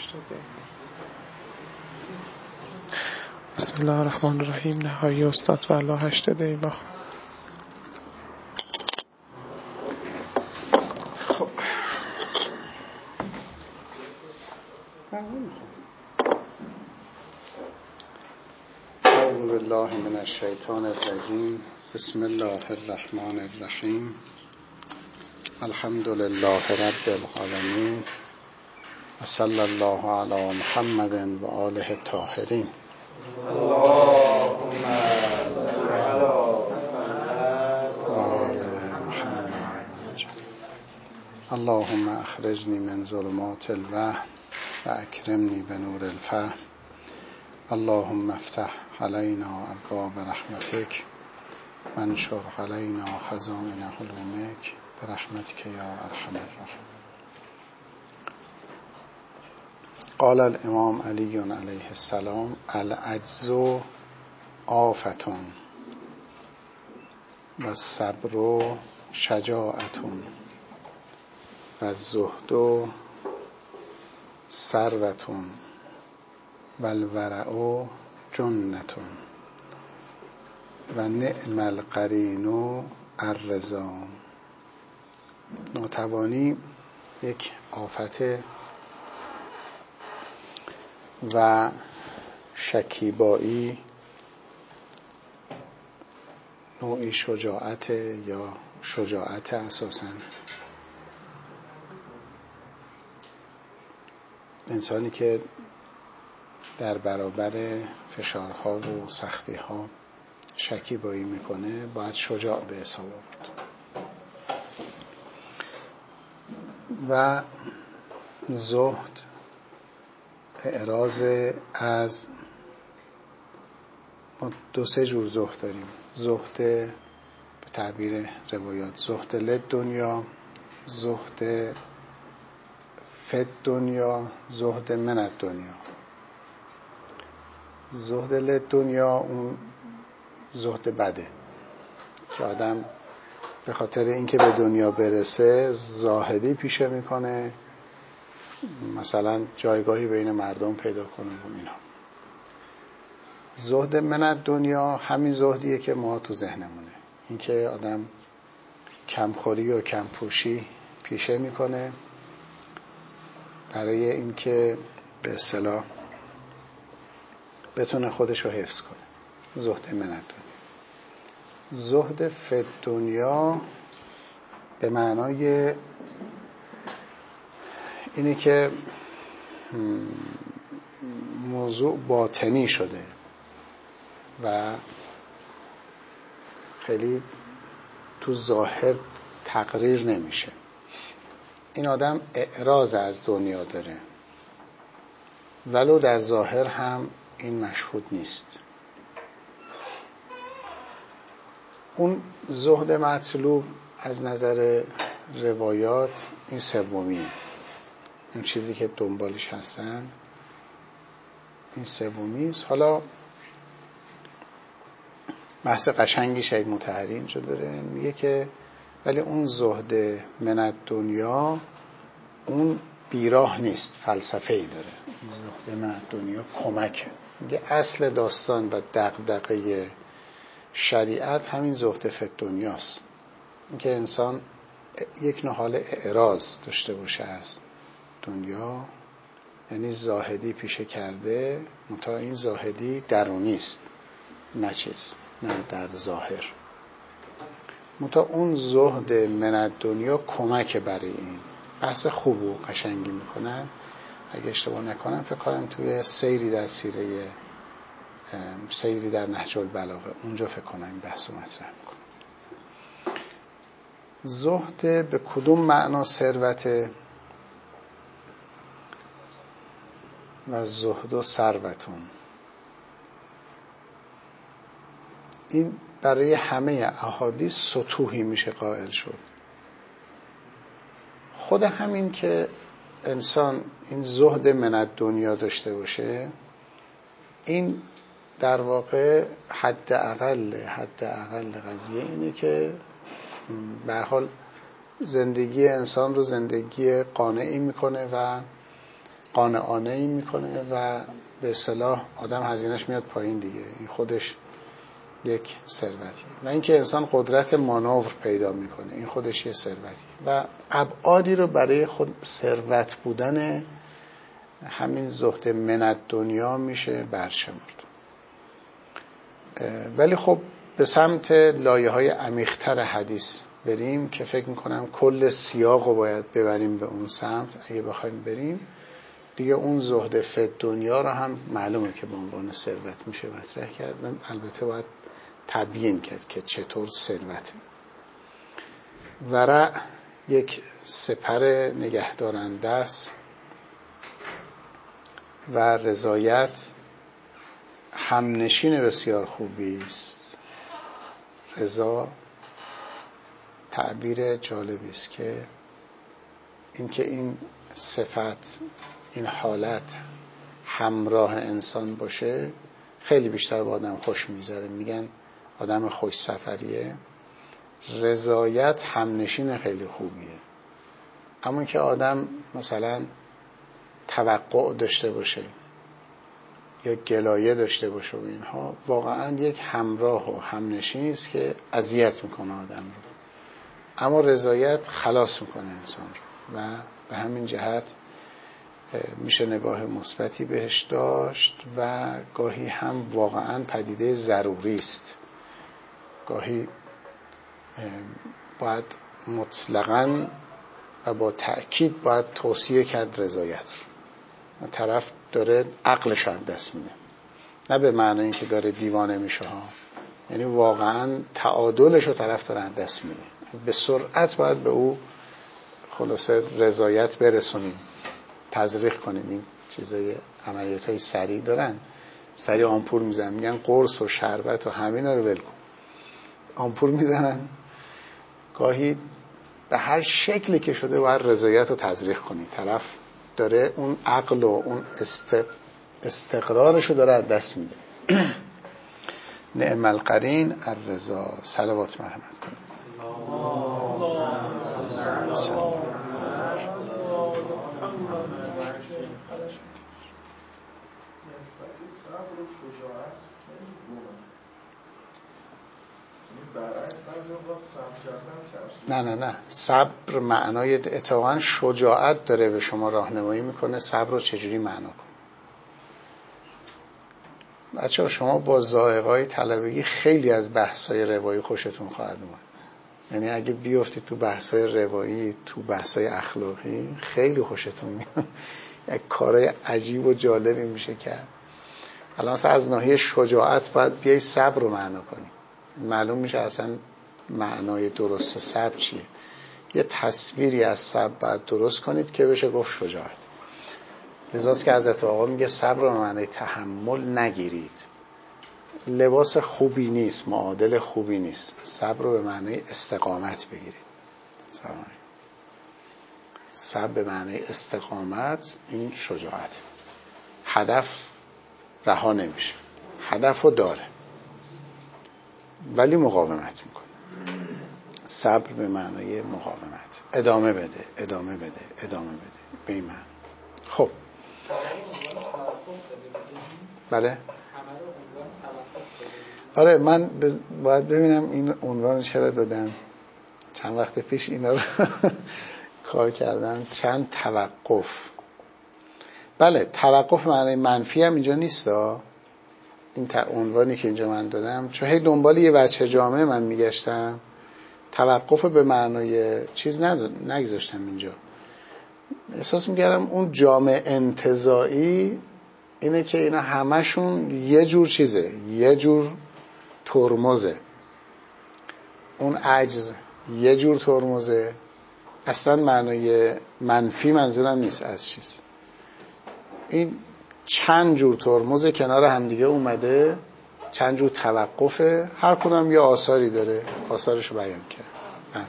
بسم الله الرحمن الرحیم. نهایی استاد و الله 8 دقیقه. اعوذ بالله من الشیطان الرجیم. بسم الله الرحمن الرحیم. الحمد لله رب العالمین و صلی الله علی محمد و آله الطاهرین. اللهم صل علی محمد. اللهم اخرجنی من ظلمات الوهم و اکرمنی بنور الفهم. اللهم افتح علینا ابواب رحمتک وانشر علینا خزائن حلمک برحمتک یا ارحم الراحمین. قال الامام علی علیه السلام: العجز آفتون و الصبر شجاعتون و الزهد ثروتون و الورع جنتون و نعم القرین الرضا. ناتوانی یک آفته و شکیبایی نوعی شجاعت یا شجاعت اساساً. انسانی که در برابر فشارها و سختی‌ها شکیبایی میکنه باید شجاع به حساب آورد. و زهد اعراض از ما 2-3 جور زهد داریم. زهد به تعبیر روایات زهد لد دنیا، زهد فد دنیا، زهد من دنیا. زهد لد دنیا اون زهد بده که آدم به خاطر اینکه به دنیا برسه زاهدی پیشه میکنه، مثلا جایگاهی بین مردم پیدا کنه و اینا. زهد من دنیا همین زهدیه که ما تو ذهنمونه، اینکه آدم کمخوری و کمپوشی پیشه میکنه برای اینکه به اصطلاح بتونه خودش رو حفظ کنه. زهد من دنیا. زهد فد دنیا به معنای اینه که موضوع باطنی شده و خیلی تو ظاهر تقریر نمیشه. این آدم اعراض از دنیا داره ولو در ظاهر هم این مشهود نیست. اون زهد مطلوب از نظر روایات این سومیه. اون چیزی که دنبالش هستن این سومیست. حالا بحث قشنگی شاید مطهری اینجا داره، میگه که ولی اون زهد من دنیا اون بیراه نیست، فلسفه‌ای داره. زهد من دنیا کمکه. میگه اصل داستان و دغدغه شریعت همین زهد فد دنیاست. اینکه انسان یک نوع حال اعراض داشته باشه از دنیا، یعنی زاهدی پیشه کرده، منتها این زاهدی درونی است، نه چیز، نه در ظاهر. منتها اون زهد من دنیا کمک برای این. بحث خوب و قشنگی میکنن. اگه اشتباه نکنم فکر کنم توی سیری در سیره سیری در نهج البلاغه اونجا فکر کنم این بحث مطرح میکنه. زهد به کدوم معنا ثروت و زهد و ثروتون. این برای همه احادیث سطوحی میشه قائل شد. خود همین که انسان این زهد من دنیا داشته باشه، این در واقع حد اقل قضیه اینه که به هر حال زندگی انسان رو زندگی قانعی میکنه و قانعانه‌ای میکنه و به اصطلاح آدم هزینه‌اش میاد پایین دیگه. این خودش یک ثروتیه. و اینکه انسان قدرت مانور پیدا میکنه، این خودش یه ثروتیه. و ابعادی رو برای خود ثروت بودن همین زهد من دنیا میشه برشمرد. ولی خب به سمت لایه‌های عمیق‌تر حدیث بریم که فکر میکنم کل سیاق رو باید ببریم به اون سمت. اگه بخوایم بریم دیگه اون زهد فی دنیا رو هم معلومه که به عنوان ثروت میشه مطرح کرد. البته باید تبیین کرد که چطور ثروته. ورع یک سپر نگهدارنده است و رضایت همنشین بسیار خوبی است. رضا تعبیر جالبی است که اینکه این صفت، این حالت همراه انسان باشه خیلی بیشتر با آدم خوش میگذره. میگن آدم خوش سفریه. رضایت همنشین خیلی خوبیه. اما که آدم مثلا توقع داشته باشه یا گلایه داشته باشه و اینها، واقعا یک همراه و همنشینی است که اذیت میکنه آدم رو. اما رضایت خلاص میکنه انسان رو و به همین جهت میشه نگاه مثبتی بهش داشت و گاهی هم واقعا پدیده ضروری است. گاهی باید مطلقاً و با تأکید باید توصیه کرد رضایت رو. طرف داره عقلش رو دست میده، نه به معنی اینکه داره دیوانه میشه ها، یعنی واقعا تعادلش رو طرف داره دست میده. به سرعت باید به او خلاصه رضایت برسونیم، تزریق کنیم. این چیزای عملیاتای سریع دارن، سریع آمپول میزنن، میگن قرص و شربت و همینا رو ول کن. آمپول میزنن. گاهی به هر شکلی که شده باید رضایت رو تزریق کنی. طرف داره اون عقل و اون استقرارش رو داره از دست میده. نعم القرین الرضا. صلوات مرحمت کنید. صبر و شجاعت خیلی گونه. برعکس بعضی اوقات صبر کردن نه صبر معنای اتفاقا شجاعت داره به شما راهنمایی میکنه صبر رو چجوری معنا کن. بچه‌ها شما با ذائقه‌های طلبگی خیلی از بحث‌های روایی خوشتون خواهد اومد. یعنی اگه بیافتید تو بحث‌های روایی، تو بحث‌های اخلاقی خیلی خوشتون میاد. یک کارهای عجیب و جالبی میشه کرد. الان مثلا از ناحیه شجاعت باید بیای صبر رو معنا کنی. معلوم میشه اصلا معنای درست صبر چیه. یه تصویری از صبر باید درست کنید که بشه گفت شجاعت. لذاست که حضرت آقا میگه صبر رو معنای تحمل نگیرید. لباس خوبی نیست، معادل خوبی نیست. صبر رو به معنای استقامت بگیرید. صبر به معنای استقامت، این شجاعت. هدف رها نمیشه، هدف رو داره ولی مقاومت میکنه. صبر به معنای مقاومت. ادامه بده به این معنی. خب بله آره من باید ببینم این عنوان چرا دادم. چند وقت پیش اینا رو کار کردم. چند توقف. بله توقف معنای منفی هم اینجا نیست این عنوانی که اینجا من دادم، چون هی دنبال یه وجه جامعه من میگشتم. توقف به معنای چیز نگذاشتم اینجا. احساس میکردم اون جامعه انتزاعی اینه که اینا همشون یه جور چیزه، یه جور ترمزه. اون عجز یه جور ترمزه. اصلا معنای منفی منظورم نیست از چیز. این چند جور ترمز کنار همدیگه اومده، چند جور توقفه، هر کدوم یه آثاری داره، آثارشو بیان کرد.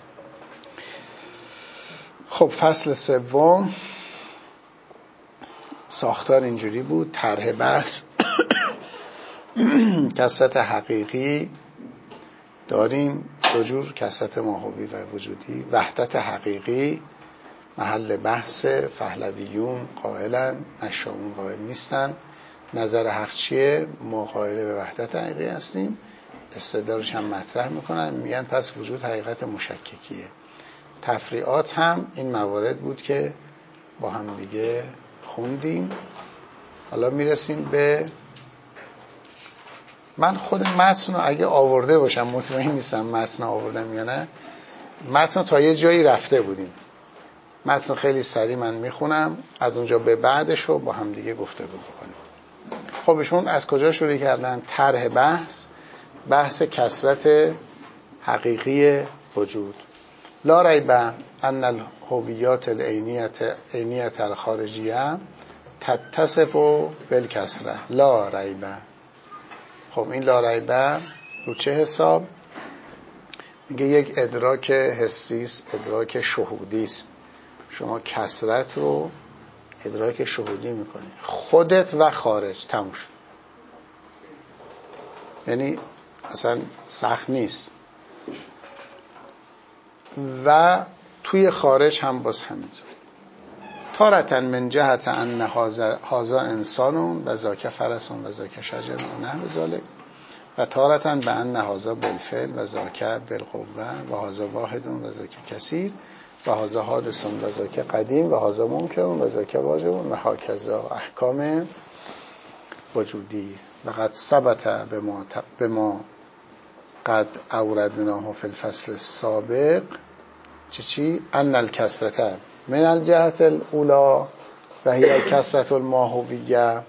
خب فصل سوم ساختار اینجوری بود. طرح بحث کثرت حقیقی داریم، دو جور کثرت ماهوی و وجودی. وحدت حقیقی محل بحث. پهلویون قائلن، نشامون قائل نیستن. نظر حق چیه؟ ما قائل به وحدت حقیقی هستیم. استدلالش هم مطرح میکنن، میگن پس وجود حقیقت مشککیه. تفریعات هم این موارد بود که با هم دیگه خوندیم. حالا میرسیم به، من خود متن رو اگه آورده باشم، مطمئن نیستم متن آوردم یا نه. متن تا یه جایی رفته بودیم. متن خیلی سریع من میخونم، از اونجا به بعدش رو با هم دیگه گفتگو بکنیم. خب ایشون از کجا شروع کردن؟ طرح بحث کثرت حقیقی وجود. لا ریب ان الهویات العینیة الخارجیه تتصف بالکثرة. لا ریب. خب این لا ریب رو چه حساب؟ میگه یک ادراک حسی است، ادراک شهودی است. شما کثرت رو ادراک شهودی میکنی، خودت و خارج، تموم شد. یعنی اصلا سخت نیست. و توی خارج هم باز همینطور. تارة من جهت ان هذا انسان و ذاک فرس و ذاک شجر و نحو ذلک، و تارة بان هذا بالفعل و ذاک بالقوه و هذا واحد و ذاک کثیر و هذا حادث و ذاک قدیم و هذا ممکن و ذاک واجب و هکذا احکام وجودی. و قد ثبت بما قد اوردناه فی الفصل السابق چی؟ ان الکثرة من الجهت الاولى و هی الکثرة الماهویه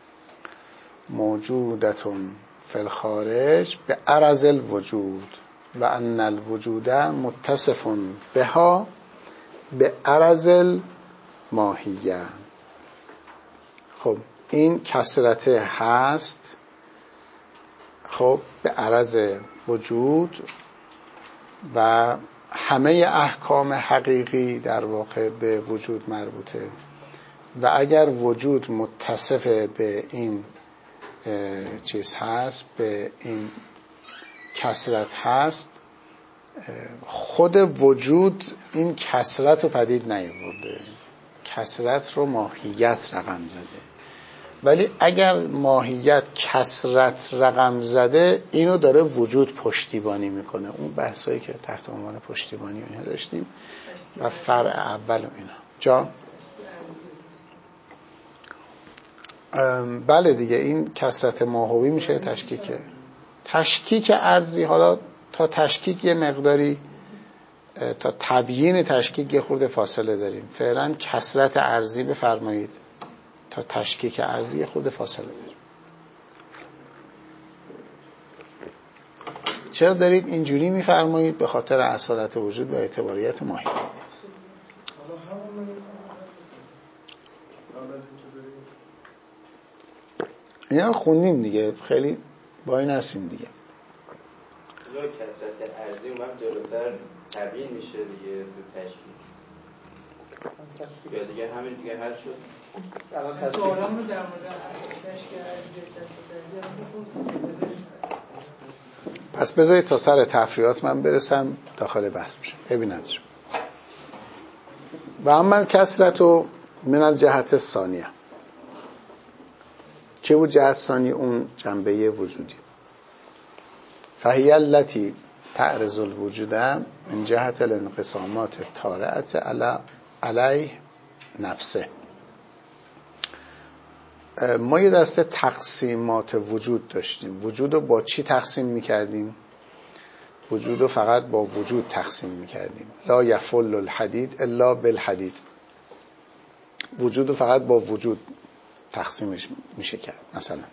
موجودة فی الخارج به عرض الوجود و ان الوجود متصف بها به عرض الماهیه. خب این کثرت هست، خب به عرض وجود و همه احکام حقیقی در واقع به وجود مربوطه. و اگر وجود متصف به این چیز هست، به این کثرت هست، خود وجود این کثرت رو پدید نیاورده، کثرت رو ماهیت رقم زده. ولی اگر ماهیت کثرت رقم زده، اینو داره وجود پشتیبانی میکنه. اون بحثایی که تحت عنوان پشتیبانی اینها داشتیم و فرع اول و اینا جا. بله دیگه، این کثرت ماهوی میشه تشکیک ارضی. حالا تا تشکیک یه مقداری، تا تبیین تشکیک یه خورده فاصله داریم. فعلا کثرت ارضی بفرمایید، تا تشکیک ارضی یه خورده فاصله داریم. چرا دارید اینجوری میفرمایید؟ به خاطر اصالت وجود و اعتباریت ماهی. اینا رو خوندیم دیگه، خیلی با این هستیم دیگه. یا کثرت ارضی اومد جلوتر تبیین میشه دیگه تو تشکیک، یا دیگه همین دیگه حل شد. سوالام رو در مورد تشکیل ارضی کثرت ارضی پس بذارید تا سر تفریعات من برسم داخل بحث بشم. ببینید و اما کثرت و من الجهت الثانیه. چه بود جهت ثانی؟ اون جنبه وجودی. فهی التي تعرض الوجود من جهت الانقسامات الطارئه علیه نفسه. ما یه دسته تقسیمات وجود داشتیم. وجود رو با چی تقسیم میکردیم؟ وجود رو فقط با وجود تقسیم میکردیم. لا یفل الحدید الا بالحدید. وجود رو فقط با وجود تقسیمش میشه کرد. مثلا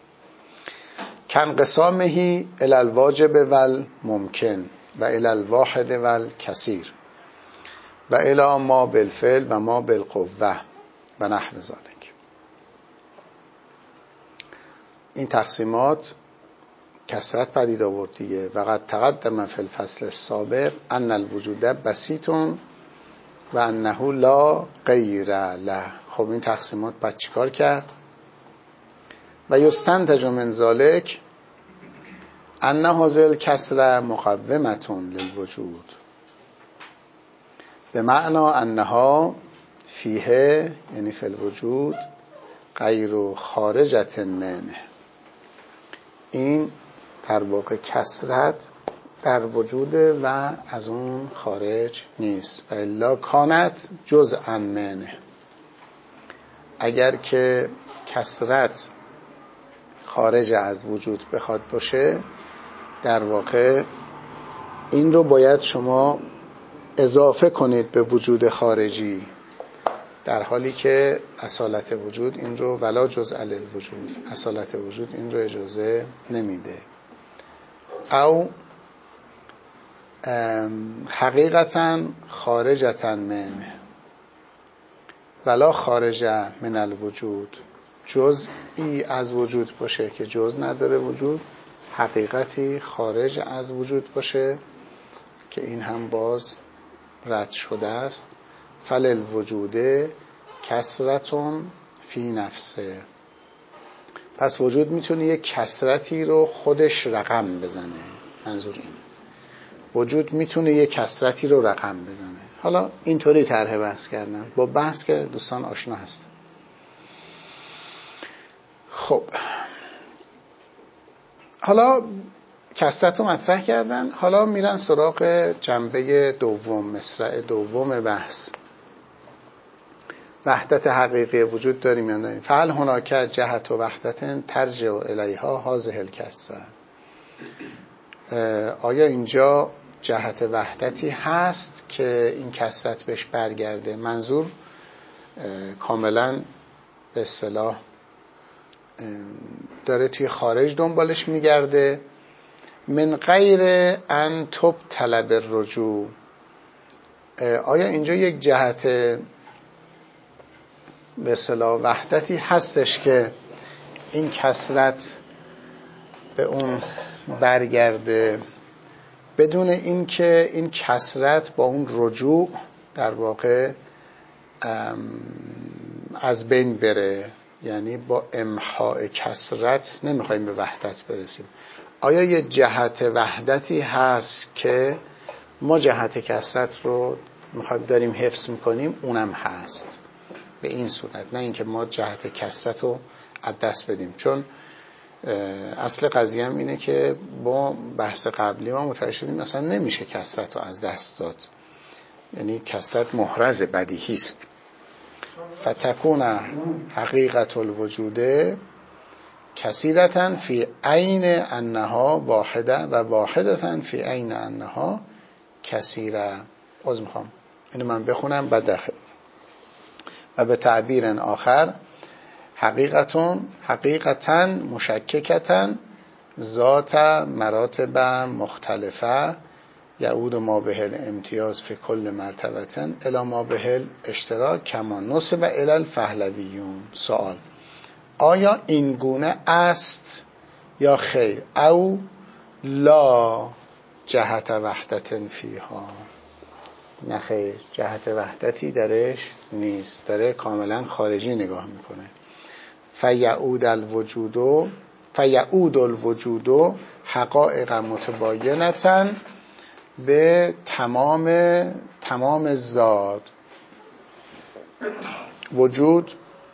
کانقسامهی الی الواجب والممکن و الی الواحد والکثیر و الی ما بالفعل و ما بالقوه و نحو ذلک. این تقسیمات کثرت پدید آورد دیگه. و قد تقدم فی الفصل السابق ان الوجود بسیط و انه لا غیر له. خب این تقسیمات بعد چیکار کرد؟ و یستنتج من ذلک ان هذه الکثرة مقومة للوجود به معنی انها فیه یعنی فی الوجود غیر خارجة منه. این در واقع کسرت در وجود و از اون خارج نیست. و الا کانت جزءا منه. اگر که کسرت خارج از وجود بخواد باشه، در واقع این رو باید شما اضافه کنید به وجود خارجی، در حالی که اصالت وجود این رو ولا جزء للوجود، اصالت وجود این رو اجازه نمیده. او حقیقتا خارجتا منه ولا خارج من الوجود، جزئی از وجود باشه که جز نداره وجود، حقیقتی خارج از وجود باشه که این هم باز رد شده است. فللوجود کسرتون فی نفسه. پس وجود میتونه یک کسرتی رو خودش رقم بزنه. منظور این وجود میتونه یک کسرتی رو رقم بزنه. حالا اینطوری طرح بحث کردم با بحث که دوستان آشنا هستن. خب حالا کسرت رو مطرح کردن، حالا میرن سراغ جنبه دوم، مصرع دوم بحث. وحدت حقیقی وجود داریم یا نداریم؟ فعل هناک جهت و وحدت ترجع الیها هذه الکسره. آیا اینجا جهت وحدتی هست که این کسرت بهش برگرده؟ منظور کاملا به اصطلاح داره توی خارج دنبالش میگرده. من غیر ان تبطل بالرجوع. آیا اینجا یک جهت به اصطلاح وحدتی هستش که این کسرت به اون برگرده بدون اینکه این کسرت با اون رجوع در واقع از بین بره؟ یعنی با امحاء کسرت نمیخوایم به وحدت برسیم. آیا یه جهت وحدتی هست که ما جهت کسرت رو میخوایم داریم حفظ میکنیم اونم هست به این صورت، نه اینکه ما جهت کسرت رو از دست بدیم؟ چون اصل قضیه هم اینه که با بحث قبلی ما متوجه شدیم مثلا نمیشه کسرت رو از دست داد، یعنی کسرت محرز بدیهی است. فتکون حقیقت الوجود کثیرتن فی عین انها واحده و واحدتن فی عین انها کثیره. باز میخوام اینو من بخونم بعد داخل. و به تعبیر آخر حقیقتا مشککتن ذات مراتب مختلفه یعود ما به الامتیاز فی کل مرتبتن الی ما به الاشتراک کما نسب الی الفهلویون. سوال: آیا این گونه است یا خیر؟ او لا جهت وحدت فیها؟ نه خیر، جهت وحدتی درش نیست، داره کاملا خارجی نگاه میکنه. فیعود الوجود حقائق متباینتن به تمام ذات. وجود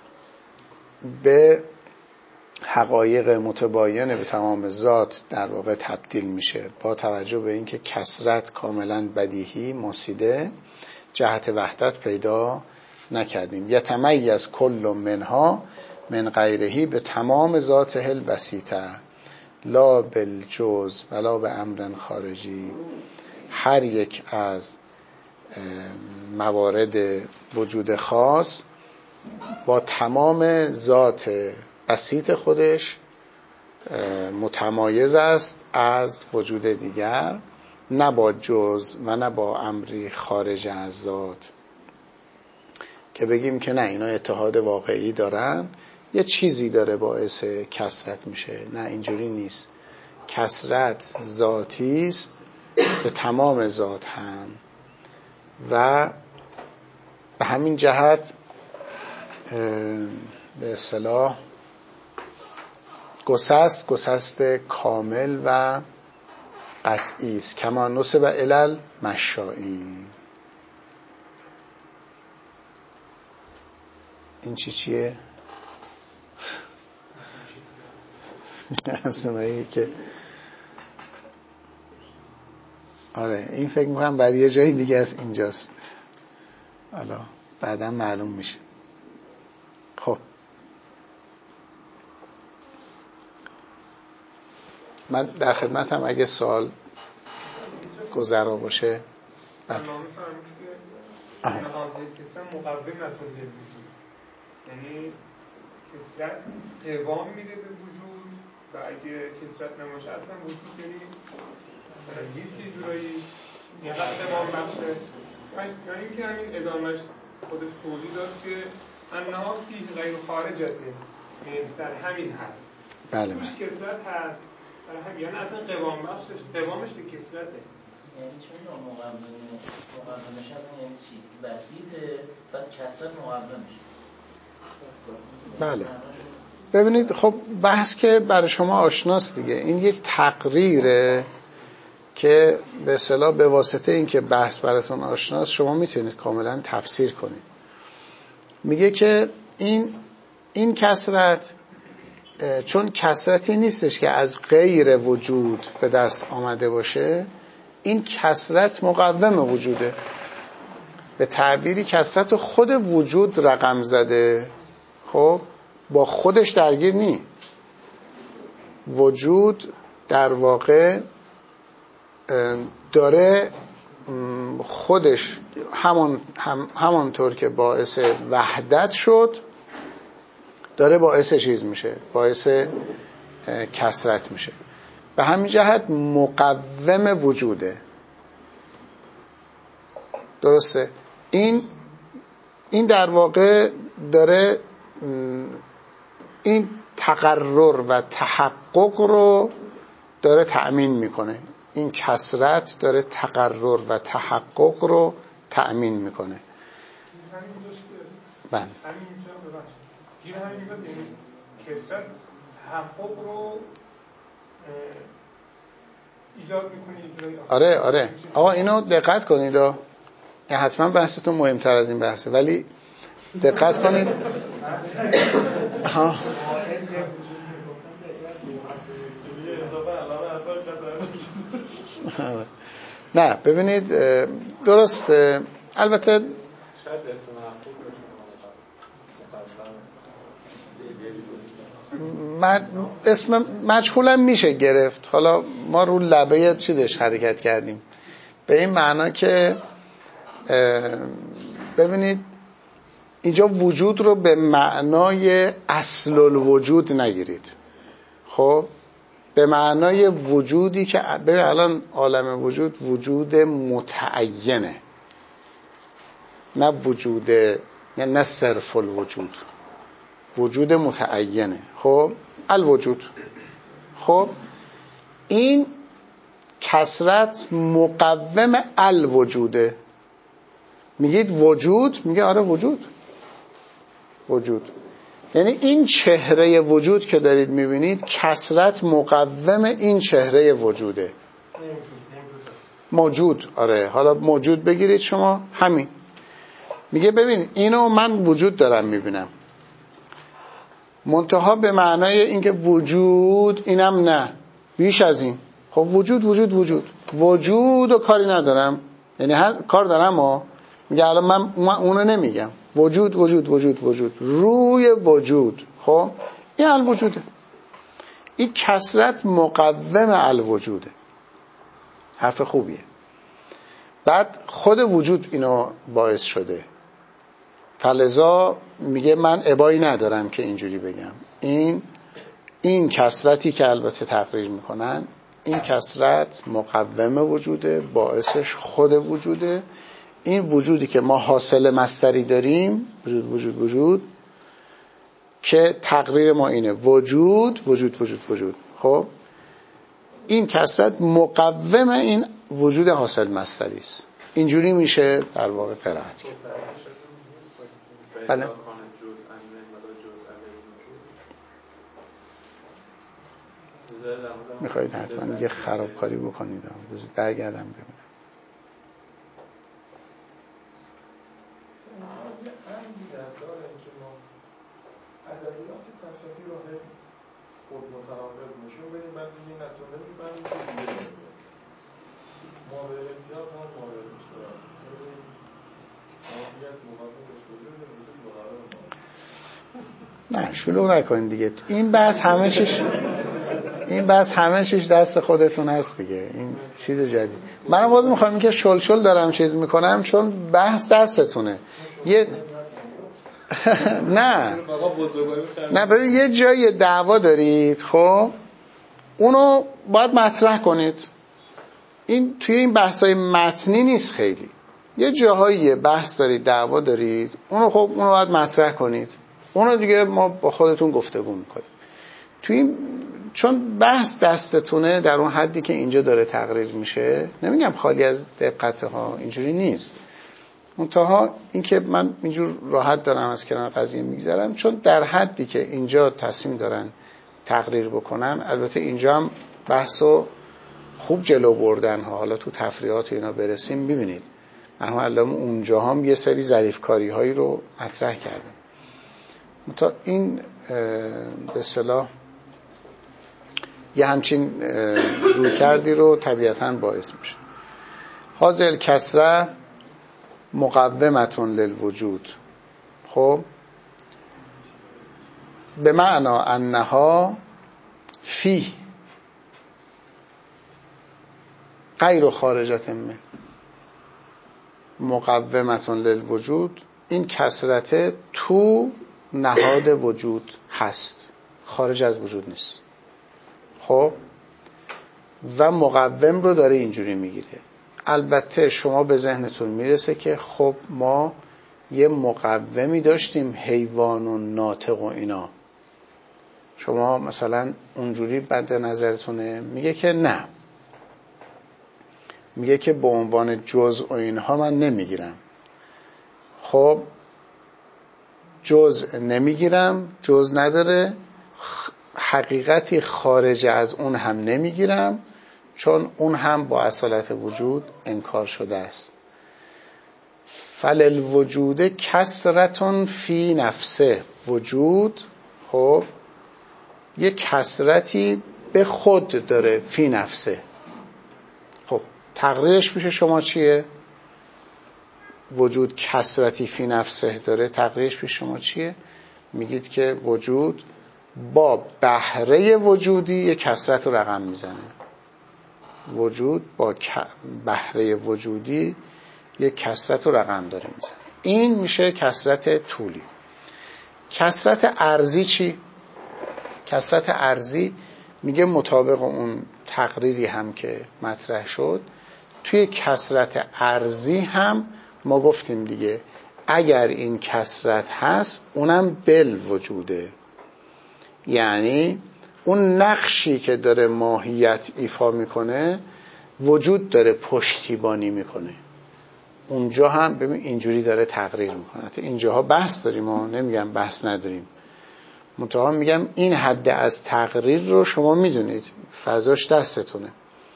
به حقایق متباین به تمام ذات در واقع تبدیل میشه با توجه به اینکه کسرت کاملا بدیهی ماسیده، جهت وحدت پیدا نکردیم. یتمیز کل منها من غیرهی به تمام ذاته الوسیطه لا بالجزء ولا به امر خارجی. هر یک از موارد وجود خاص با تمام ذات بسیط خودش متمایز است از وجود دیگر، نه با جز و نه با امری خارج از ذات که بگیم که نه اینا اتحاد واقعی دارن، یه چیزی داره باعث کسرت میشه. نه، اینجوری نیست. کسرت ذاتی است به تمام ذات هم و به همین جهت به اصطلاح گسست کامل و قطعی است. کما نسب الی المشائی. این چیه؟ اسمایی که آره این فکر میکنم برای یه جای دیگه از اینجاست، حالا بعدا معلوم میشه. خب من در خدمتم اگه سوال گذرا باشه. برنامه فهمید که نهازه کسرت مقومتون للوجود، یعنی کسرت قوام میده به وجود و اگه کسرت نماشه اصلا وجود یعنی نیست یه جورایی اینقدر قوام بخشه. یا اینکه همین ادامهش خودش توضیح داد که انها فیه غیر خارجته، یعنی در همین هست بله توش کسرت هست، یعنی اصلا قوامش به کسرته. یعنی چون مقومش اصلا یعنی چی؟ بسیطه بعد کسرت مقومش. بله ببینید خب بحث که برای شما آشناست دیگه، این یک تقریره که به اصطلاح به واسطه این که بحث براتون آشناست شما میتونید کاملا تفسیر کنید. میگه که این کسرت چون کسرتی نیستش که از غیر وجود به دست آمده باشه، این کسرت مقوم وجوده، به تعبیری کسرت خود وجود رقم زده، خب با خودش درگیر نی. وجود در واقع داره خودش همانطور که باعث وحدت شد داره باعث چیز میشه، باعث کسرت میشه. به همین جهت مقوم وجوده. درسته؟ این در واقع داره این تقرر و تحقق رو داره تأمین میکنه. این کسرت داره تقرر و تحقق رو تأمین میکنه. بله. گیر همین میگه یعنی کسرت تحقق رو ایجاد میکنه. آره آقا اینو دقت کنید، حتما بحثتون مهمتر از این بحثه، ولی دقت کنید. نه ببینید درسته، البته اسم مجهولم میشه گرفت، حالا ما رو لبه چیزش حرکت کردیم به این معنا که ببینید اینجا وجود رو به معنای اصل الوجود نگیرید، خب به معنای وجودی که ببین الان عالم وجود وجود متعینه، نه وجود، یعنی نه صرف الوجود، وجود متعینه. خب الوجود، خب این کسرت مقوم الوجوده. میگید وجود، میگه آره وجود یعنی این چهره وجود که دارید میبینید کسرت مقوم این چهره وجوده. موجود، آره حالا موجود بگیرید شما همین. میگه ببین اینو من وجود دارم میبینم، منتها به معنای اینکه وجود اینم نه، بیش از این. خب وجود و کاری ندارم، یعنی کار دارم ها. میگه الان من اونو نمیگم، وجود روی وجود. خب این الوجوده، این کسرت مقوم الوجوده. حرف خوبیه. بعد خود وجود اینو باعث شده، فلذا میگه من ابایی ندارم که اینجوری بگم. این کسرتی که البته تقریر میکنن، این کسرت مقوم وجوده، باعثش خود وجوده. این وجودی که ما حاصل مصدری داریم، وجود که تقریر ما اینه وجود. خب این کسرت مقوم این وجود حاصل مصدری است. اینجوری میشه در واقع قرائت کرد. بله میخواید حتما یه خرابکاری بکنید، درگردم ببینم. خود متناقض نشون بدیم، بعد این نتونه میفهمیم که دیگه نمیده ماورد امتیاز هم ماورد اشتراک ماهیت مقابل وجود مقابل نه شلوغ نکنید دیگه. این بحث همه چیش دست خودتون هست دیگه. این چیز جدید. من باز میخوام این که شل دارم چیز میکنم چون بحث دستتونه. نه ببین یه جایی دعوا دارید، خب اونو باید مطرح کنید. این توی این بحثای متنی نیست. خیلی یه جاهایی بحث دارید، دعوا دارید، اونو باید مطرح کنید. اونو دیگه ما با خودتون گفتگو میکنیم. توی این چون بحث دستتونه در اون حدی که اینجا داره تقریر میشه، نمیگم خالی از دقت ها، اینجوری نیست. منتها این که من اینجور راحت دارم از کنار قضیه میگذرم چون در حدی که اینجا تصمیم دارن تقریر بکنن، البته اینجا هم بحثو خوب جلو بردن ها. حالا تو تفریحات اینا برسیم ببینید من علامه اونجا هم یه سری ظریفکاری هایی رو مطرح کردم. منتها این به اصطلاح یه همچین رویکردی رو طبیعتاً باعث میشه. هذه الکسره مقومة للوجود. خب به معنی انها فیه غیر خارجة منه. مقومة للوجود، این کسرت تو نهاد وجود هست، خارج از وجود نیست. خب و مقوم رو داره اینجوری میگیره. البته شما به ذهنتون میرسه که خب ما یه مقومی داشتیم، حیوان و ناطق و اینا. شما مثلا اونجوری بد نظرتونه؟ میگه که نه، میگه که به عنوان جزء و اینها من نمیگیرم. خب جزء نمیگیرم، جزء نداره، حقیقتی خارج از اون هم نمیگیرم چون اون هم با اصالت وجود انکار شده است. فللوجود کسرتون فی نفسه. وجود خب یه کسرتی به خود داره، فی نفسه. خب تقریرش میشه شما چیه؟ وجود کسرتی فی نفسه داره، تقریرش پیش شما چیه؟ میگید که وجود با بهره وجودی یک کسرت رو رقم میزنه. وجود با بهره وجودی یک کسرت رو رقم داره میزنه. این میشه کسرت طولی. کسرت ارضی چی؟ کسرت ارضی میگه مطابق اون تقریری هم که مطرح شد، توی کسرت ارضی هم ما گفتیم دیگه اگر این کسرت هست اونم بل وجوده. یعنی اون نقشی که داره ماهیت ایفا میکنه وجود داره پشتیبانی میکنه. اونجا هم ببین اینجوری داره تقریر میکنه. اینجاها بحث داریم، ما نمیگم بحث نداریم، منتها میگم این حد از تقریر رو شما میدونید، فضاش دستتونه،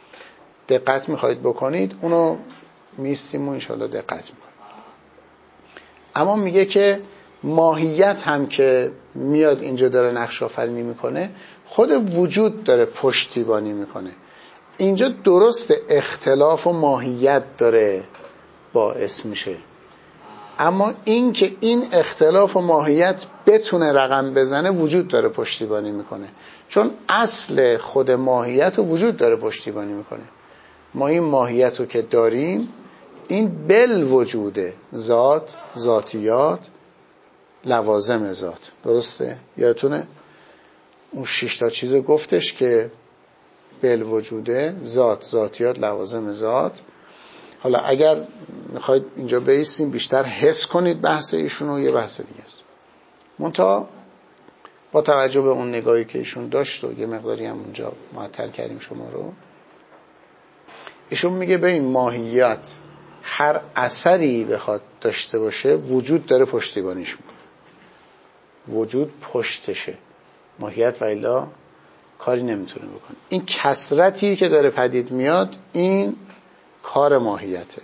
دقت میخواید بکنید اونو میستیم و انشاءالله دقت میکنید. اما میگه که ماهیت هم که میاد اینجا داره نقش آفرینی میکنه، خود وجود داره پشتیبانی میکنه. اینجا درست اختلاف و ماهیت داره باعث میشه، اما این که این اختلاف و ماهیت بتونه رقم بزنه وجود داره پشتیبانی میکنه، چون اصل خود ماهیت و وجود داره پشتیبانی میکنه. ما این ماهیت رو که داریم این بل وجوده، ذات، ذاتیات، لوازم ذات. درسته؟ یادتونه اون 6 تا چیزو گفتش که بل وجوده، ذات، ذاتیات، لوازم ذات. حالا اگر میخواید اینجا بایستیم بیشتر حس کنید بحث ایشونو، یه بحث دیگه است. منتها با توجه به اون نگاهی که ایشون داشت و یه مقداری هم اونجا معطل کردیم شما رو، ایشون میگه به این ماهیت هر اثری بخواد داشته باشه وجود داره پشتیبانیش میکنه، وجود پشتشه، ماهیت و الا کاری نمیتونه بکنه. این کسرتی که داره پدید میاد این کار ماهیته،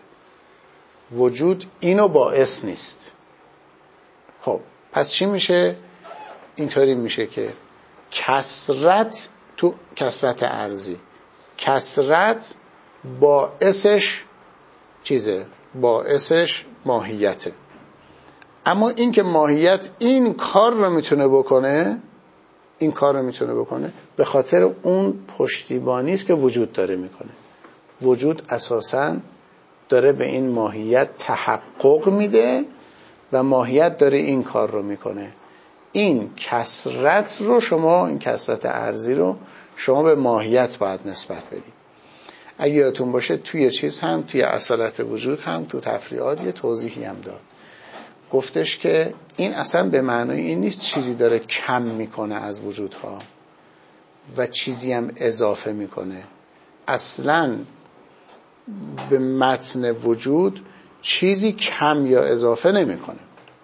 وجود اینو باعث نیست. خب پس چی میشه؟ اینطوری میشه که کثرت تو کثرت ارضی، کثرت باعثش چیزه، باعثش ماهیته. اما این که ماهیت این کار رو میتونه بکنه، این کار رو میتونه بکنه به خاطر اون پشتیبانی است که وجود داره میکنه. وجود اساساً داره به این ماهیت تحقق میده و ماهیت داره این کار رو میکنه. این کثرت رو شما، این کثرت ارضی رو شما به ماهیت باید نسبت بدید. اگه یادتون باشه توی چیز هم، توی اصالت وجود هم، تو تفریعات یه توضیحی هم داد، گفتش که این اصلا به معنای این نیست چیزی داره کم میکنه از وجودها و چیزی هم اضافه میکنه. اصلا به متن وجود چیزی کم یا اضافه نمیکنه.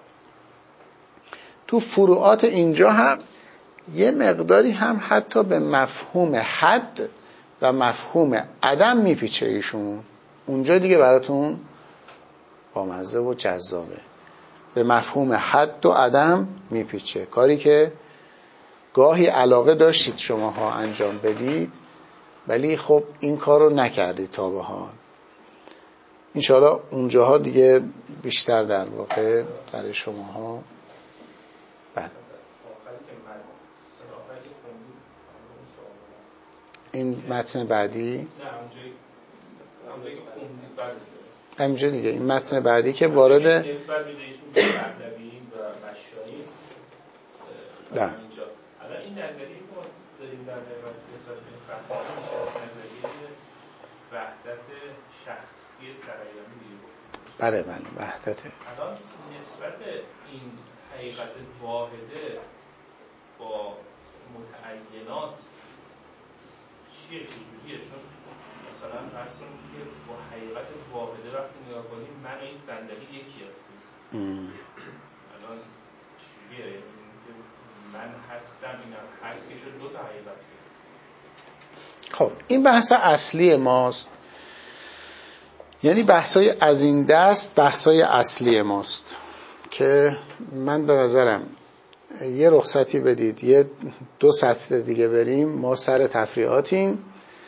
تو فروعات اینجا هم یه مقداری هم حتی به مفهوم حد و مفهوم عدم میپیچه ایشون. اونجا دیگه براتون بامزه و جذابه. به مفهوم حد و عدم میپیچه، کاری که گاهی علاقه داشتید شماها انجام بدید ولی خب این کار رو نکردید تا به حال. انشاءالله اونجاها دیگه بیشتر در واقع برای شماها. بله این متن بعدی همینجا دیگه، این متن بعدی که وارد نسبت میده ایشون به پهلوی و مشایی. بله اینجا الان این نظریه که ما داریم در حقیقت نسبت به پهلوی میشه از نظریه وحدت شخصی سرایانی دیگه. بله وحدته. الان نسبت این حقیقت واحده با متعینات چیه، چجوریه؟ چون مثلا فرض کنید که با حقیقت واحده وقتی نگاه کنیم من و این صندلی یکی هستیم. الان چجوریه؟ این که من هستم اینم هست که شد دو تا حقیقت. خب این بحث اصلی ماست، یعنی بحثای از این دست بحثای اصلی ماست که من به نظرم یه رخصتی بدید یه 2 سطر دیگه بریم. ما سر تفریعاتیم،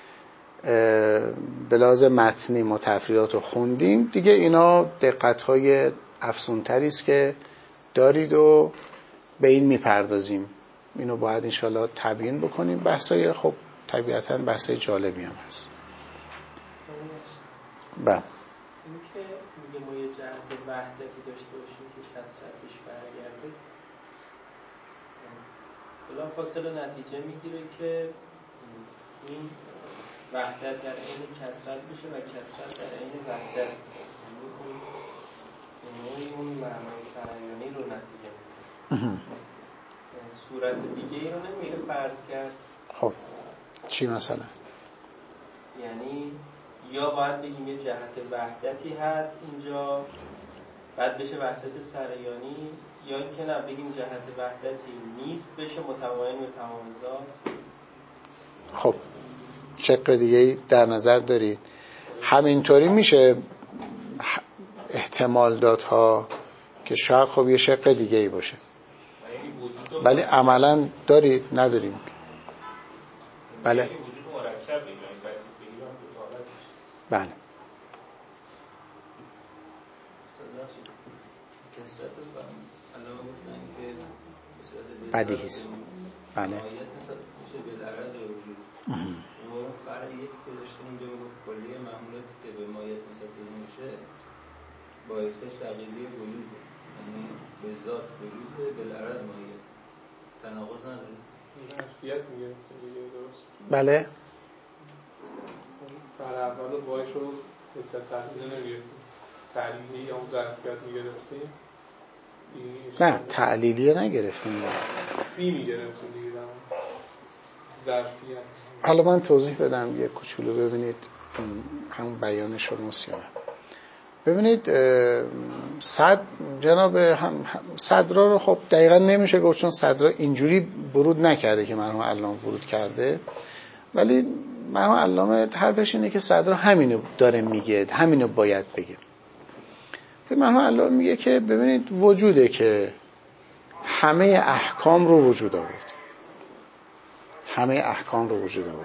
به لحاظ متنی ما تفریعات رو خوندیم دیگه، اینا دقت‌های افزونتری است که دارید و به این میپردازیم. اینو باید انشالله تبیین بکنیم. بحثای خب طبیعتاً بحثای جالبی هم هست. بله این که میگه ما یه جهت وحدتی داشته باشیم که کثرت بهش برگرده، بلا فاصله نتیجه میگیره که این وحدت در عین کثرت بشه و کثرت در عین وحدت. یعنی اون معنای سرایانی رو نتیجه میگیره. صورت دیگه ای رو نمیشه فرض کرد. خب چی مثلا؟ یعنی یا باید بگیم یه جهت وحدتی هست اینجا بعد بشه وحدت سرایانی، یا اینکه نه بگیم جهت وحدتی نیست بشه متمایل به تمام ذات. خب شق دیگه در نظر دارید؟ همینطوری میشه احتمال داد ها که شاید خب یه شق دیگه ای باشه، ولی عملا دارید نداریم. بله بله کثرت رو علامه گفتن که به صورت بدیهیست. بله ماهیت نسبت میشه بالعرض به وجود. اون فرع یک که داشتیم اونجا میگفت کلیه معمولاتی که به ماهیت نسبت داده میشه باعثش تغییری وجوده، یعنی به ذات وجوده، بالعرض ماهیت. تناقض نداره. ظرفیت میگرفتیم دیگه، درست؟ بله فرع اول باعث رو نسبت تحلیل نمیگرفتیم، تعلیلی یا اون ظرفیت میگرفتیم دیگه. نه تعلیلیه نگرفتیم، فی میگرفتیم دیگه. ظرفیت حالا من توضیح بدم یه کوچولو ببینید همون بیان شماست یا نه. ببینید جناب صدرا رو خب دقیقا نمیشه گفت چون صدرا اینجوری برود نکرده که مرحوم علامه برود کرده، ولی مرحوم علامه حرفش اینه که صدرا همینو داره میگه، همینو باید بگه. مرحوم علامه میگه که ببینید وجوده که همه احکام رو وجود آورد. همه احکام رو وجود آورده.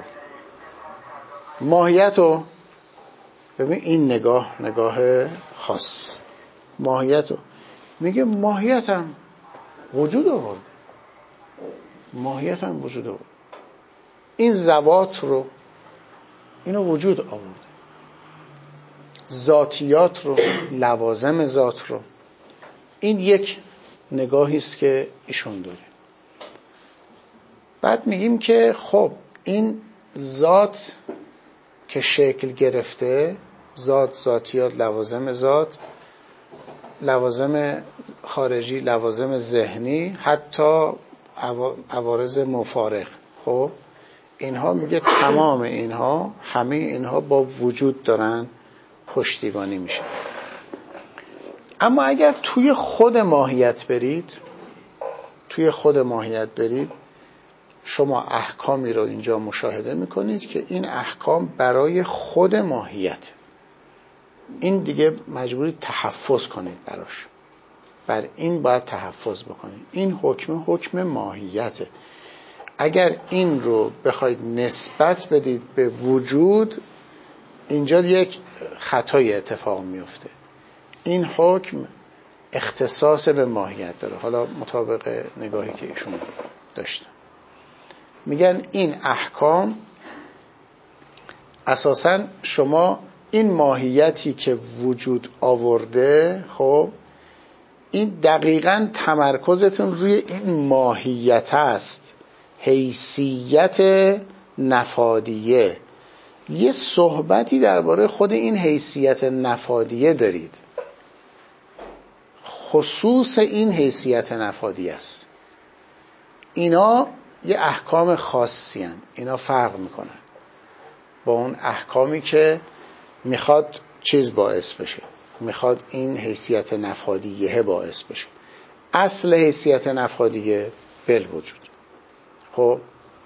ماهیت رو ببین، این نگاه خاصی. ماهیت رو میگه ماهیت هم وجود آورده، ماهیت هم وجود آورده. این ذوات رو اینو وجود آورده، ذاتیات رو، لوازم ذات رو. این یک نگاهی است که ایشون داره. بعد میگیم که خب این ذات که شکل گرفته، ذاتیات، لوازم ذات، لوازم خارجی، لوازم ذهنی، حتی عوارض مفارق، خب اینها میگه تمام اینها، همه اینها با وجود دارن پشتیبانی میشه. اما اگر توی خود ماهیت برید، شما احکامی رو اینجا مشاهده میکنید که این احکام برای خود ماهیت، این دیگه مجبوری تحفظ کنید براش، بر این باید تحفظ بکنید. این حکم ماهیته. اگر این رو بخواید نسبت بدید به وجود، اینجا یک خطای اتفاق میفته. این حکم اختصاص به ماهیت داره. حالا مطابق نگاهی که ایشون داشتن، میگن این احکام اساساً شما این ماهیتی که وجود آورده، خب این دقیقاً تمرکزتون روی این ماهیت است، حیثیت نفادیه. یه صحبتی درباره خود این حیثیت نفادیه دارید، خصوص این حیثیت نفادیه است. اینا یه احکام خاصی هستند، اینا فرق میکنن با اون احکامی که میخواد چیز باعث بشه، میخواد این حیثیت نفادیه باعث بشه. اصل حیثیت نفادیه بالوجود، خب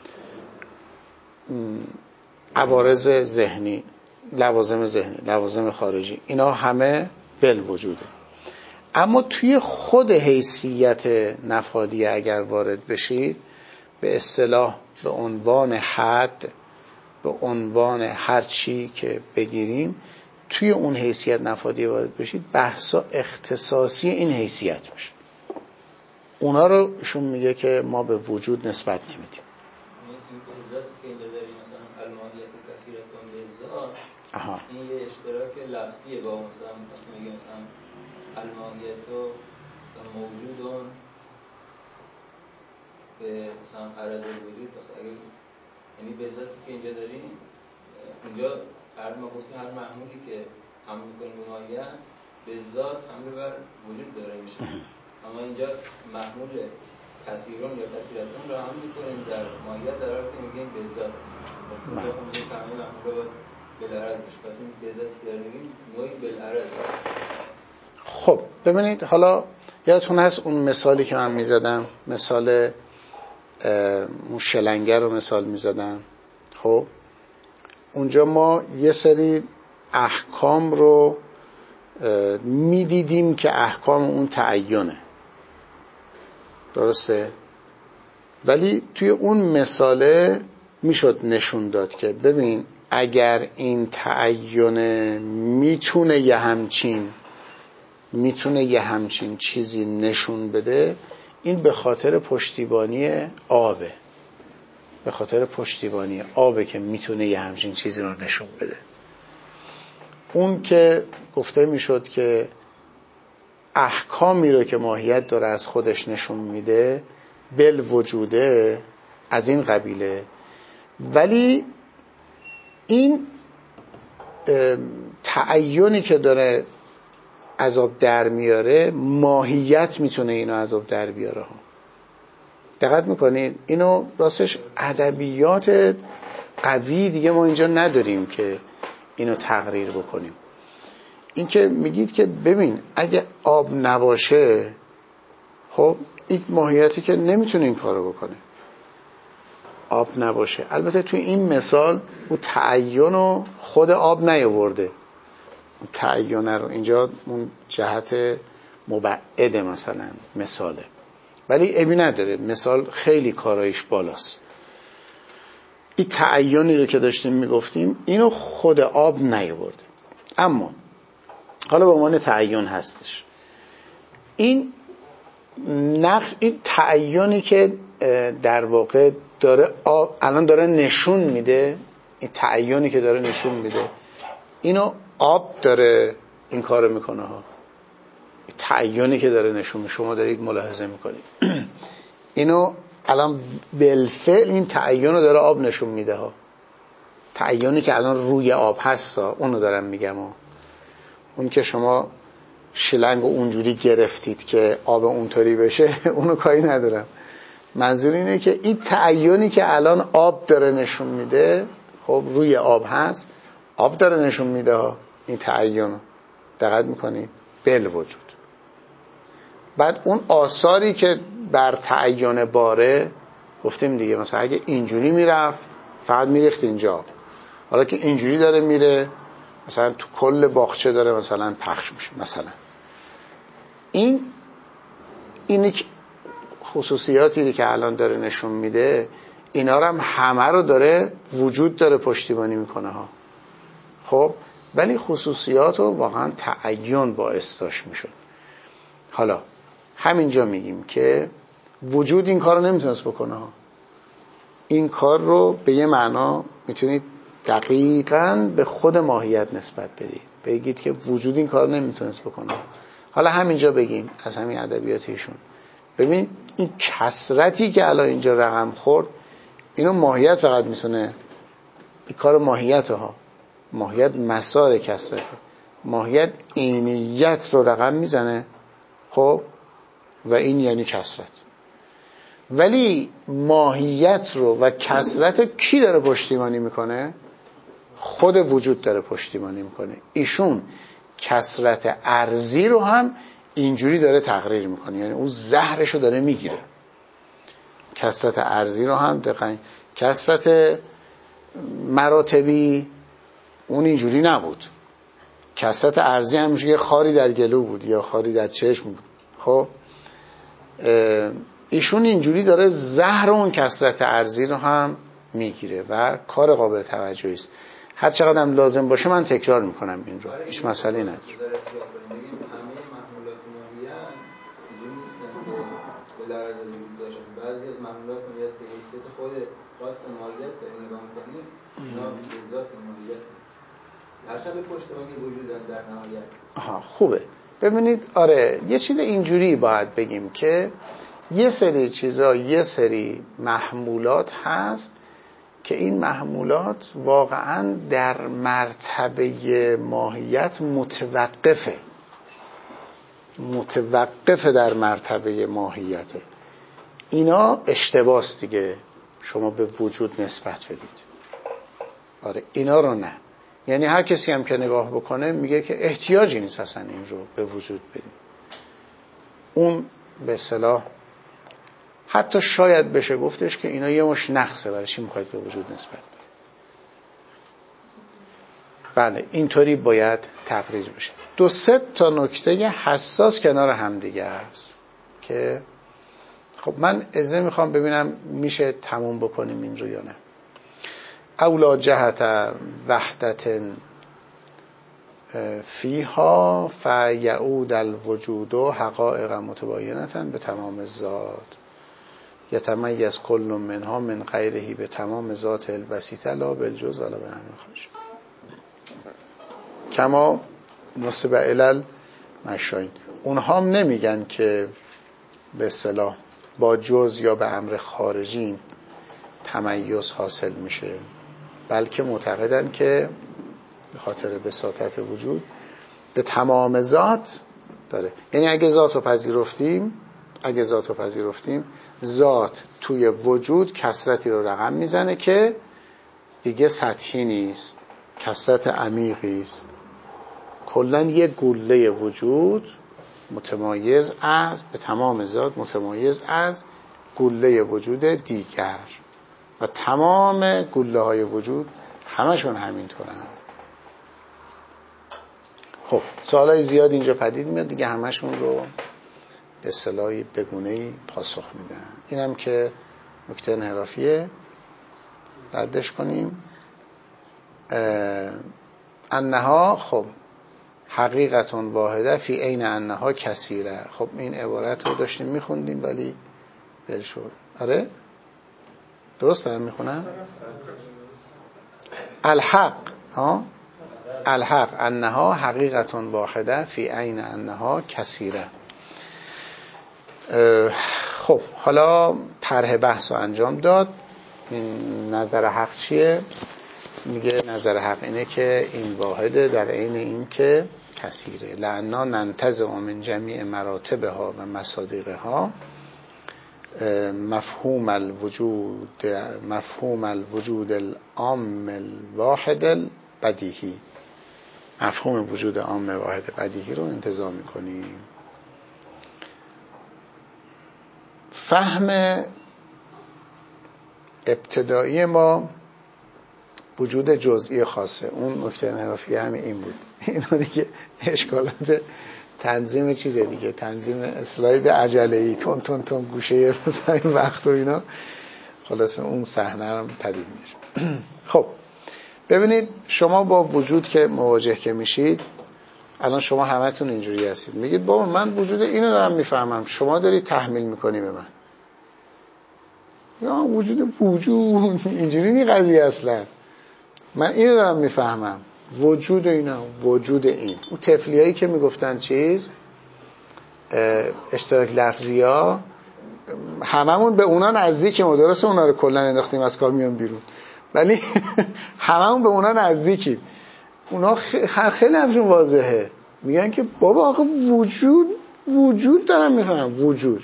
عوارض ذهنی، لوازم خارجی، اینا همه بالوجوده. اما توی خود حیثیت نفادیه اگر وارد بشید، به اصطلاح به عنوان حد، به عنوان هر چی که بگیریم، توی اون حیثیت نفادیه وارد بشید، بحثا اختصاصی این حیثیت میشه. اونا رو ایشون میگه که ما به وجود نسبت نمیدیم. ذات که اینجا داریم، مثلا الماهیت کثیرتون للذات، این یه اشتراک لفظیه با مثلا میگه مثلا الماهیت مثلا موجودون به مثلا عرض الوجود. اگر یعنی به ذاتی که اینجا داریم، اینجا ما گفتیم هر محمولی که حمل میکنیم به ماهیت، به ذات حمل بر وجود داره میشه. اما اینجا محمول کثیرون یا کثیرتون رو حمل میکنیم در ماهیت، در حالی که میگیم به ذات. اینجا هم میگیم همه محمول رو باید بالعرض بشه. پس این به ذاتی که داریم میگیم نوعی بالعرض. خب ببینید، حالا یادتون هست اون مثالی که من میزدم، مثال اون شلنگر رو مثال میزدم. خب اونجا ما یه سری احکام رو میدیدیم که احکام اون تعینه، درسته؟ ولی توی اون مثاله میشد نشون داد که ببین، اگر این تعینه میتونه یه همچین چیزی نشون بده، این به خاطر پشتیبانی آبه، به خاطر پشتیبانی آبه که میتونه یه همچین چیزی رو نشون بده. اون که گفته میشد که احکامی رو که ماهیت داره از خودش نشون میده بالوجوده، از این قبیله. ولی این تعینی که داره عذاب در میاره، ماهیت میتونه اینو عذاب در بیاره ها. دقت میکنید؟ اینو راستش ادبیات قوی دیگه ما اینجا نداریم که اینو تقریر بکنیم. این که میگید که ببین اگه آب نباشه، خب این ماهیتی که نمیتونه این کارو بکنه، آب نباشه. البته توی این مثال اون تعین رو خود آب نیاورده، اون تعین رو اینجا اون جهت مبعد مثلا مثاله، ولی ابی نداره، مثال خیلی کارایش بالاست. این تعیینی رو که داشتیم میگفتیم اینو خود آب نیاورده، اما حالا به عنوان تعیین هستش. این تعیینی که در واقع داره آب الان داره نشون میده، این تعیینی که داره نشون میده اینو آب داره این کارو میکنه ها. تعیینی که داره نشون میده، شما دارید ملاحظه میکنید اینو الان بالفعل این تعیین رو داره آب نشون میده ها. تعیینی که الان روی آب هست ها، اونو دارم میگم ها. اون که شما شلنگ اونجوری گرفتید که آب اونطوری بشه اونو کاری ندارم. منظور اینه که این تعیینی که الان آب داره نشون میده، خب روی آب هست، آب داره نشون میده ها. این تعیین دقت میکنید بالوجود. بعد اون آثاری که بر تعیین باره گفتیم دیگه، مثلا اگه اینجوری میرفت فقط میریخت اینجا، حالا که اینجوری داره میره مثلا تو کل باغچه داره مثلا پخش میشه. مثلا این خصوصیاتی که الان داره نشون میده، اینا رو هم همه رو داره وجود داره پشتیبانی میکنه ها. خب ولی خصوصیات رو واقعا تعیین باعث داشت میشد. حالا همینجا میگیم که وجود این کار رو نمیتونست بکنه ها. این کار رو به یه معنا میتونید دقیقاً به خود ماهیت نسبت بدید، بگید که وجود این کار نمیتونست بکنه. حالا همینجا بگیم از همین ادبیات ایشون، ببین این کثرتی که الان اینجا رقم خورد، اینو ماهیت فقط میتونه، این کار ماهیت ها، ماهیت مسار کثرته، ماهیت عینیت رو رقم میزنه. خب و این یعنی کثرت. ولی ماهیت رو و کثرت رو کی داره پشتیبانی میکنه؟ خود وجود داره پشتیبانی میکنه. ایشون کثرت ارضی رو هم اینجوری داره تقریر میکنه، یعنی اون زهرش رو داره میگیره. کثرت ارضی رو هم دقیقاً، کثرت مراتبی اون اینجوری نبود. کثرت ارضی همیشه یه خاری در گلو بود یا خاری در چشم بود. خب ایشون اینجوری داره زهر اون کثرت ارضی رو هم میگیره و کار قابل توجهی است. هر چقدر هم لازم باشه من تکرار میکنم این رو، هیچ مسئله نداره. همه محمولات ماهیت اینجوری نیستن که به لحاظ وجود داشتن. بعضی از محمولات ماهیت به حیثیت خود خاص ماهیت داریم نگاه میکنیم، اینا به ذات ماهیت هرچند به پشتوانه وجودن در نهایت. خوبه. ببینید آره یه چیز اینجوری باید بگیم که یه سری چیزا، یه سری محمولات هست که این محمولات واقعا در مرتبه ماهیت متوقفه در مرتبه ماهیته. اینا اشتباس دیگه شما به وجود نسبت بدید. آره اینا رو نه. یعنی هر کسی هم که نگاه بکنه میگه که احتیاجی نیست اصلا این رو به وجود بدیم. اون به اصطلاح حتی شاید بشه گفتش که اینا یه مش نقصه، برای چی میخواید به وجود نسبت بدید؟ بله اینطوری باید تقریر بشه. 2-3 تا نکته حساس کنار هم دیگه هست که خب من اجازه میخوام ببینم میشه تموم بکنیم این رو یا نه. اولا جهت وحدت فیها فیعود الوجود حقائق متباینة به تمام ذات یتمیز کل منها من غیره به تمام ذات البسیطه لا بالجز ولا به همین خارج کما نصب علل مشاین. اونها هم نمیگن که به اصطلاح با جز یا به امر خارجی تمیز حاصل میشه، بلکه معتقدن که به خاطر بساطت وجود به تمام ذات داره. یعنی اگه ذات رو پذیرفتیم ذات توی وجود کثرتی رو رقم میزنه که دیگه سطحی نیست، کثرت عمیقی است. کلاً یه گوله وجود متمایز از به تمام ذات متمایز از گوله وجود دیگر و تمام گوله های وجود همشون همینطورن. خب سوالای زیاد اینجا پدید میاد دیگه، همشون رو به اصطلاحی بگونه‌ای پاسخ میدن. اینم که نکته انحرافیه. ردش کنیم. انها خب حقیقت واحده فی عین انها کثیره. خب این عبارت رو داشتیم میخوندیم ولی بل شد. آره درست دارم میخونم؟ الحق الحق انها حقیقت واحده فی عین انها کثیره. خب حالا طرح بحث رو انجام داد. این نظر حق چیه؟ میگه نظر حق اینه که این واحده در عین این که کثیره. لعنا ننتزع من جمیع مراتبها و مصادیقها مفهوم الوجود العام الواحد البدیهی. مفهوم وجود عام واحد بدیهی رو انتزاع میکنیم. فهم ابتدایی ما وجود جزئی خاصه. اون نکته انحرافی همین این بود. اینا دیگه اشکالات تنظیم چیزه دیگه، تنظیم اسلاید عجله‌ای تون تون تون گوشه مثلا این وقت و اینا. خلاصه اون صحنه رو پدید میشه. خب ببینید شما با وجود که مواجه که میشید، الان شما همتون اینجوری هستید میگید بابا من وجود اینو دارم میفهمم، شما داری تحمیل میکنی به من. یا وجود اینجوری نی قضیه اصلا. من اینو دارم میفهمم، وجود اینا، وجود این. اون طفلیایی که میگفتن چیز اشتراک لفظی ها، هممون به اونا نزدیکیم و درسته اونا رو کلا انداختیم از کامیون بیرون، ولی هممون به اونا نزدیکیم. اونا خیلی همشون واضحه، میگن که بابا آقا وجود دارم میفهمم، وجود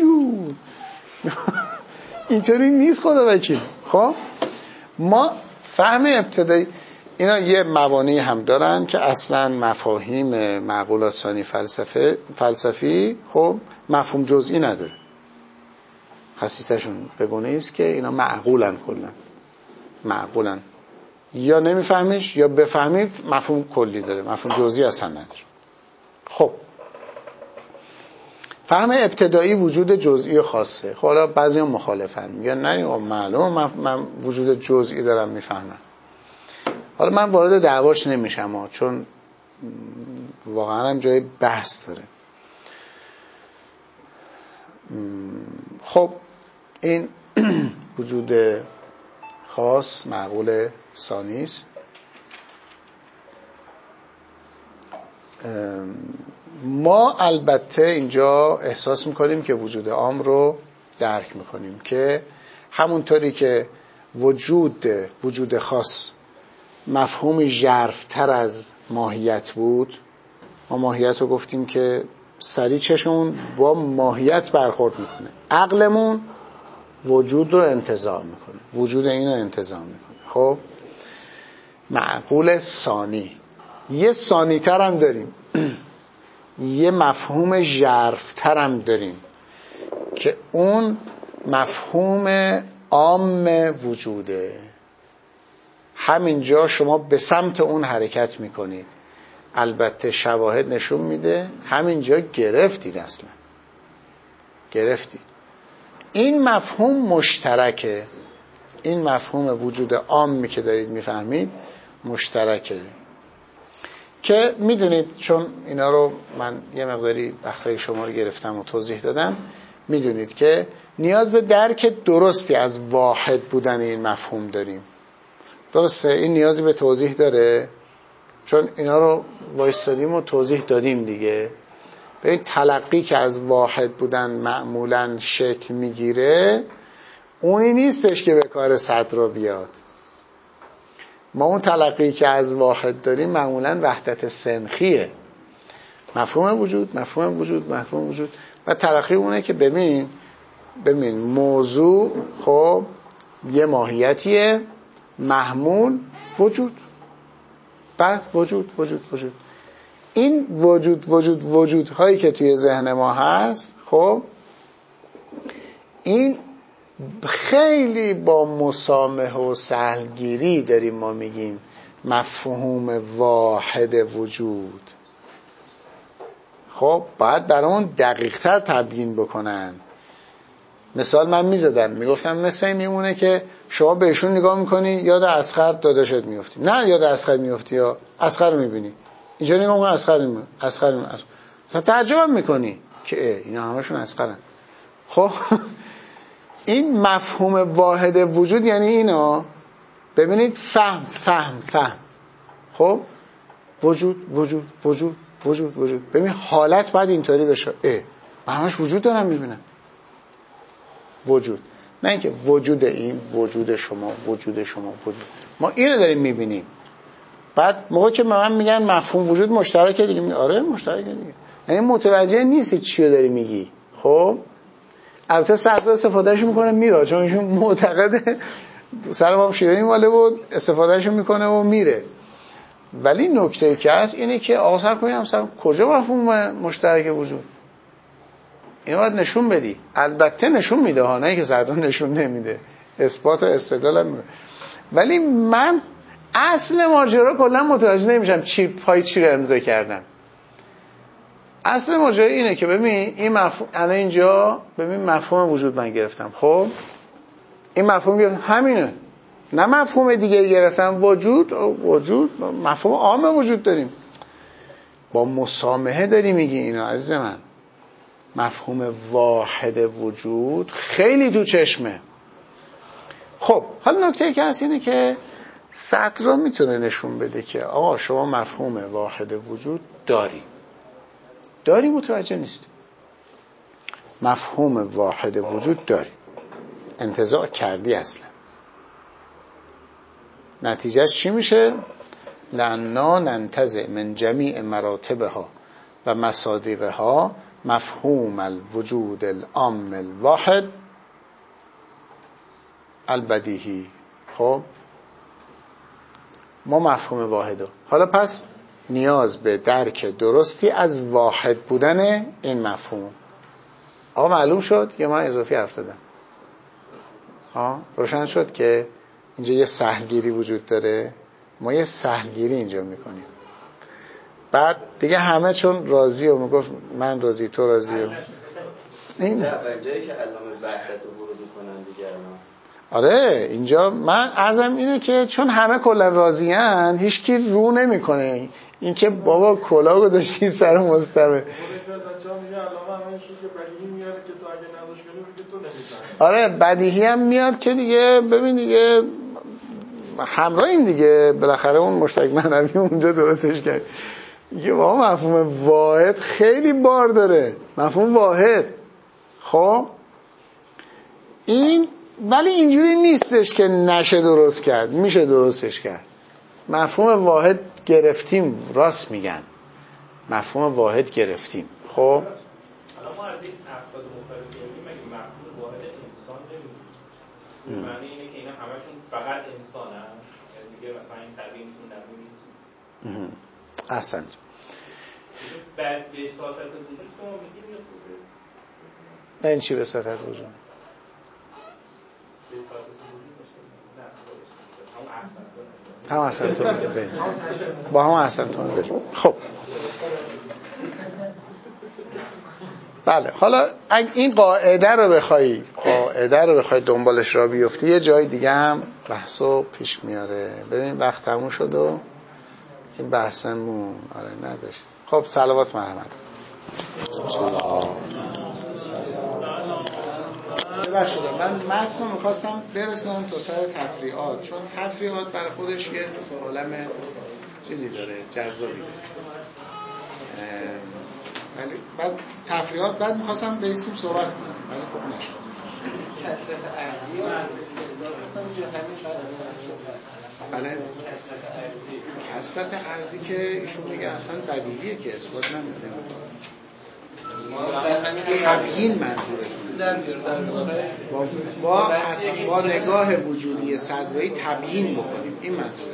اینطوری نیست خدا وکیل. خب ما فهم ابتدایی اینا یه موانعی هم دارن که اصلا مفاهیم معقولات ثانی فلسفی خب مفهوم جزئی نداره. خصیصشون بگونه ایست که اینا معقولن، کلا معقولن، یا نمیفهمیش یا بفهمید مفهوم کلی داره، مفهوم جزئی اصلا نداره. خب فهم ابتدایی وجود جزئی خاصه. خب حالا بعضی مخالفن، میگن نه معلومه من وجود جزئی دارم میفهمم. حالا من وارد دعواش نمیشم چون واقعا هم جای بحث داره. خب این وجود خاص معقول ثانی است. ما البته اینجا احساس میکنیم که وجود عام رو درک میکنیم که همونطوری که وجود خاص مفهومی ژرف‌تر از ماهیت بود، ما ماهیت رو گفتیم که سریع چشمون با ماهیت برخورد میکنه، عقلمون وجود رو انتزاع میکنه، وجود اینو انتزاع میکنه. خب معقول ثانی، یه ثانی‌تر هم داریم، یه مفهوم ژرف‌تر هم داریم که اون مفهوم عام وجوده. همینجا شما به سمت اون حرکت میکنید. البته شواهد نشون میده همینجا گرفتید، اصلا گرفتید. این مفهوم مشترکه، این مفهوم وجود عامی که دارید میفهمید مشترکه، که میدونید چون اینا رو من یه مقداری وقتای شما رو گرفتم و توضیح دادم، میدونید که نیاز به درک درستی از واحد بودن این مفهوم داریم. درسته این نیازی به توضیح داره چون اینا رو وایستادیم و توضیح دادیم دیگه. ببین تلقی که از واحد بودن معمولاً شکل میگیره اونی نیستش که به کار صدر بیاد. ما اون تلقی که از واحد داریم معمولاً وحدت سنخیه، مفهوم وجود و تلقی اونه که ببین موضوع خب یه ماهیتیه، محمول وجود، بعد وجود. این وجود هایی که توی ذهن ما هست، خب این خیلی با مسامحه و سهلگیری داریم ما میگیم مفهوم واحد وجود. خب باید برامون دقیق‌تر تبیین بکنن مثال من میزدم میگفتم مثل این میمونه که شما بهشون نگاه میکنی یاد اصغر داداشت میفتی، نه یاد اصغر میفتی یا اصغر رو میبینی اینجا نگاه میکنی اصغر مثلا تعجب میکنی که اینا همشون اصغرن. خب این مفهوم واحد وجود یعنی اینا. ببینید فهم. خب وجود ببین حالت باید اینطوری بشه. من همش وجود دارم میبینم. وجود، نه اینکه وجود این، وجود شما. ما اینو داریم میبینیم. بعد موقع که من میگن مفهوم وجود مشترکه دیگه، آره مشترکه دیگه، یعنی متوجه نیستی چی رو داری میگی. خب البته صدر استفادهش میکنه میره، چون ایشون معتقده سر بام شیرینی ماله بود استفادهش میکنه و میره. ولی نکته که هست اینه که آثار کنیم سر کجا مفهوم مشترک وجود اینو باید نشون بدی. البته نشون میده ها، نه که صدر نشون نمیده، اثبات و استدلال هم میده. ولی من اصل ماجرا کلا متوجه نمیشم پای چی رو امضا کردم. اصل ماجرا اینه که ببین این مفهوم الان اینجا ببین مفهوم وجود من گرفتم. خب این مفهوم همینه، نه مفهوم دیگه گرفتم. وجود مفهوم عام وجود داریم، با مسامحه داری میگی اینو عزیز من. مفهوم واحد وجود خیلی تو چشمه. خب حالا نکته که هست اینه که سطر رو میتونه نشون بده که آقا شما مفهوم واحد وجود داری متوجه نیستی. مفهوم واحد وجود داری، انتزاع کردی اصلا. نتیجهش چی میشه؟ لأننا ننتزع من جمیع مراتبها و مصادیقها مفهوم الوجود العام الواحد البدیهی. خب ما مفهوم واحده، حالا پس نیاز به درک درستی از واحد بودن این مفهوم. آقا معلوم شد یا من اضافی حرف زدم؟ روشن شد که اینجا یه سهلگیری وجود داره. ما یه سهلگیری اینجا میکنیم، بعد دیگه همه چون راضی و میگفت من راضی تو راضی و این جایی که علامه وحدت رو ورود میکنن دیگه. آره اینجا من عرضم اینه که چون همه کلا راضیان هیچکی رو نمیکنه این که بابا کلا گذاشتی سر مستمه. آره بدیهی هم میاد که دیگه ببین دیگه همراه این دیگه بالاخره اون مشترک معنوی اونجا درستش کرد. میگه بابا مفهوم واحد خیلی بار داره، مفهوم واحد. خب این ولی اینجوری نیستش که نشه درست کرد، میشه درستش کرد. مفهوم واحد گرفتیم، راست میگن، مفهوم واحد گرفتیم. خب حالا ما از این افراد مختلف میگیم مگه مفهوم واحد انسان نمیدونیم؟ معنی اینه که اینا همشون فقط انسانن، یعنی دیگه مثلا این طبیعی نیست اون طبیعی نیست. احسنت. بعد به ساعت وجود شما میگیم نه این چی به ساعت وجود؟ هم احسنتون بریم با هم احسنتون بریم. خب بله، حالا اگه این قاعده رو بخوای دنبالش را بیفتی یه جای دیگه هم بحثو پیش میاره. ببین وقت تموم شد و این بحثمون آره نذاشت. خب صلوات مرحمت. من متن رو میخواستم برسونم تا سر تفریعات، چون تفریعات برای خودش یه عالم چیزی داره، جذابی داره. ولی بعد تفریعات بعد میخواستم بیستیم صحبت کنم ولی خب نشد. کثرت ارضی بله کثرت ارضی که ایشون میگه اصلا بدیهیه که اثبات نمیده. تبیین منظوره با نگاه وجودی صدرایی تبیین بکنیم، این منظوره.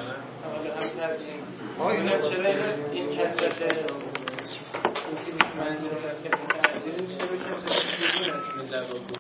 چرا این کثرت این چیزی که منظور از کثرت ارضی چرا کثرت وجودی نتونه جواب